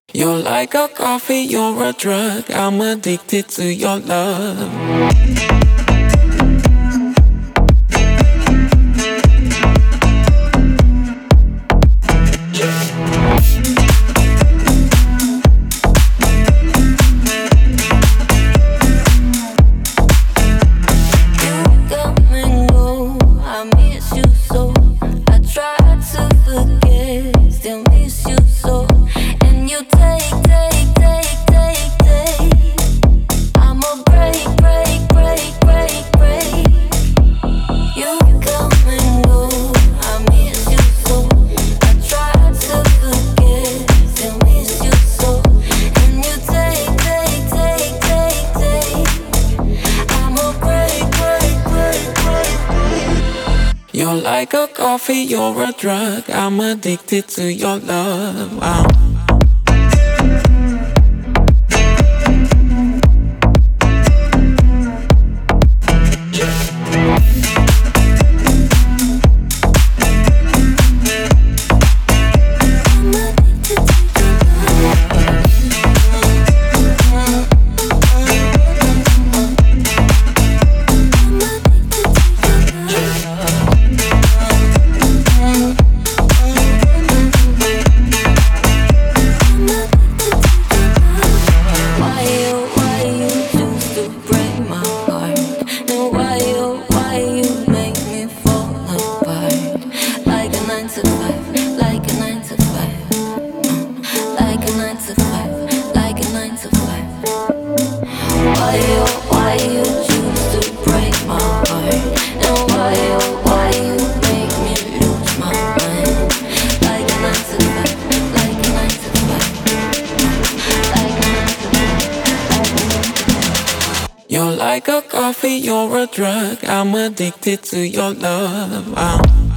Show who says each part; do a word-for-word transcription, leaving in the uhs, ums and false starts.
Speaker 1: You're like a coffee, you're a drug. I'm addicted to your love. You're like a coffee, you're a drug. I'm addicted to your love. Wow. You're like a coffee, you're a drug. I'm addicted to your love. Wow.